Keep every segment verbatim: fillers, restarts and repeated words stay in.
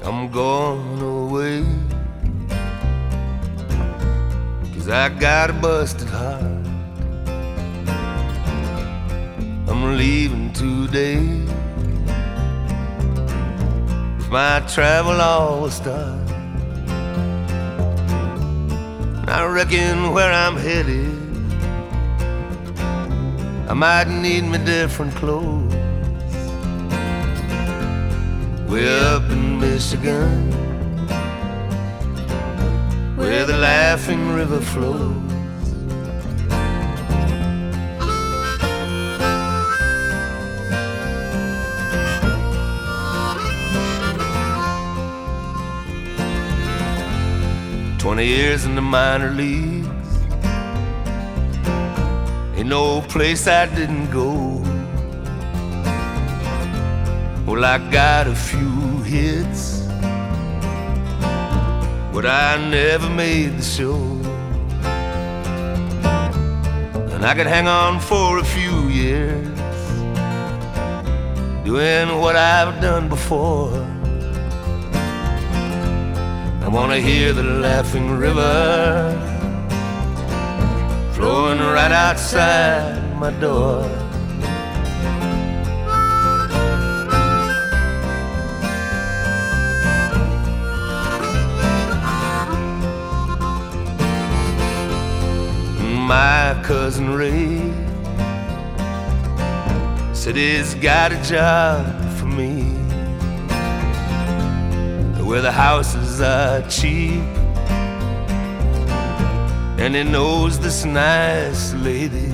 I'm going away, 'cause I got a busted heart. I'm leaving today. If my travel all will start, I reckon where I'm headed, I might need me different clothes. Way up in Michigan, where the Laughing River flows. Twenty years in the minor leagues, ain't no place I didn't go. Well, I got a few hits, but I never made the show. And I could hang on for a few years, doing what I've done before. I wanna hear the Laughing River flowing right outside my door. My cousin Ray said he's got a job for me, where the houses are cheap, and he knows this nice lady.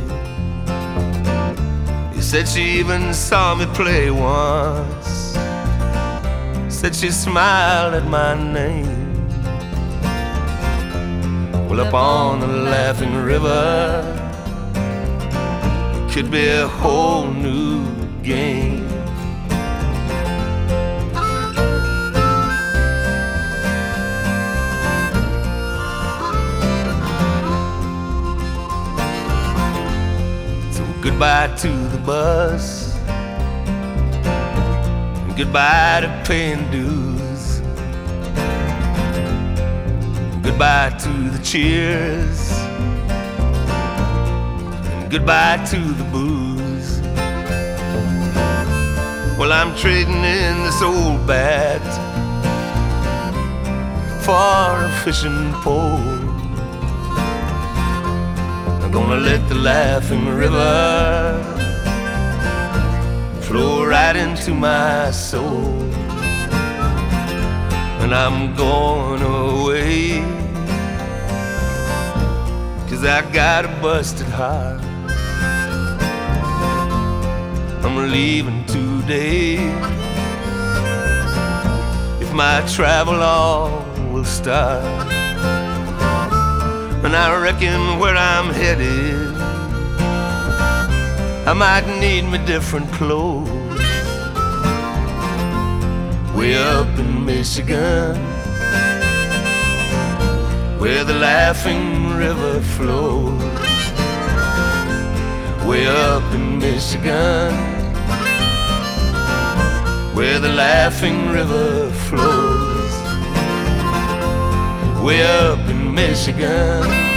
He said she even saw me play once, said she smiled at my name. Well, up on the Laughing River, it could be a whole new game. Goodbye to the bus, and goodbye to paying dues. Goodbye to the cheers, and goodbye to the booze. Well, I'm trading in this old bat for a fishing pole. Gonna let the Laughing River flow right into my soul. And I'm going away, 'cause I got a busted heart. I'm leaving today. If my travel all will start, and I reckon where I'm headed, I might need me different clothes. Way up in Michigan, where the Laughing River flows. Way up in Michigan, where the Laughing River flows. Way up in Michigan,